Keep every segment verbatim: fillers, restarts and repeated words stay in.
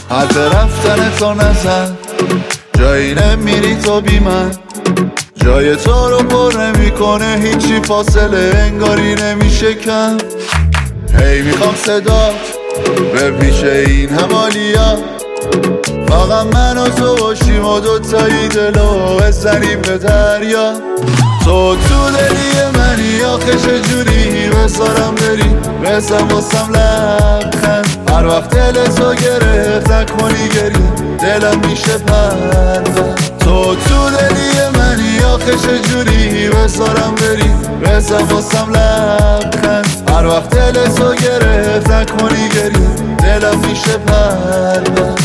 حرف رفتن تو نزن، جایی نمیری تو بی من، جای تو رو پر نمی کنه هیچی، فاصله انگاری نمیشه کم. هی میخوام صدات به پیش این همالیا، فقط من و تو باشیم و دوتایی دلو بزنیم به دریا. تو تو دلی منی آخه چجوری بذارم بری، بزن واسم لبخند، هر وقت دل تو گرفت نکنی گریه دلم میشه پرد. تو تو دلی منی آخه چجوری بذارم بری، بزن واسم لبخند، هر وقت دل تو گرفت نکنی گریه دلم میشه پرد.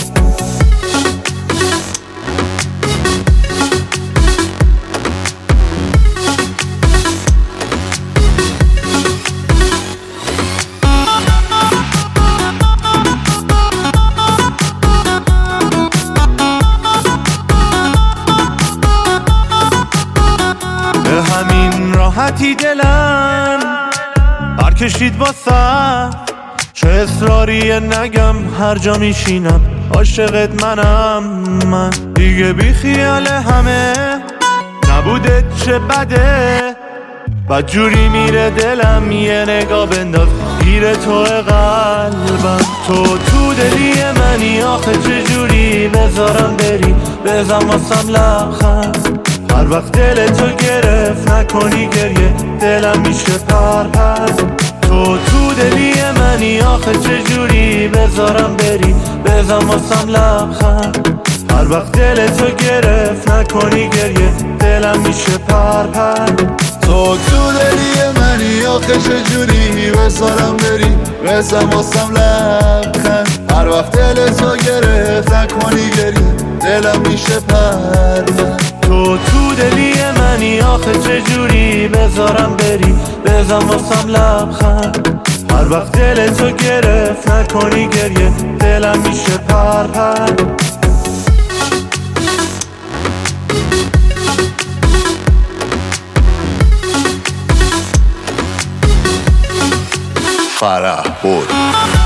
همین راحتی دلم هر کشید واسه، چه اصراریه نگم هر جا میشینم عاشقت منم. من دیگه بی خیال همه نبوده چه بده، بد جوری میره دلم یه نگاه بنداز گیر تو قلبم. تو تو دلی منی آخه چجوری بذارم بری، بزن واسم لبخند، هر وقت دل تو گرفت نکنی گریه دلم میشه پر پر. تو تو دلی منی آخه چجوری بذارم بری، بزن واسم لبخند، هر وقت دل تو گرفت نکنی گریه دلم میشه پر پر. تو تو دلی منی آخه چجوری بذارم بری، بزن واسم لبخند، هر وقت دل تو گرفت نکنی گریه دلم میشه پر. تو تو دلی منی آخه چجوری بذارم بری، بزن واسم لبخند، هر وقت دل تو گرفت نکنی گریه دلم میشه پر پر. فرح بود.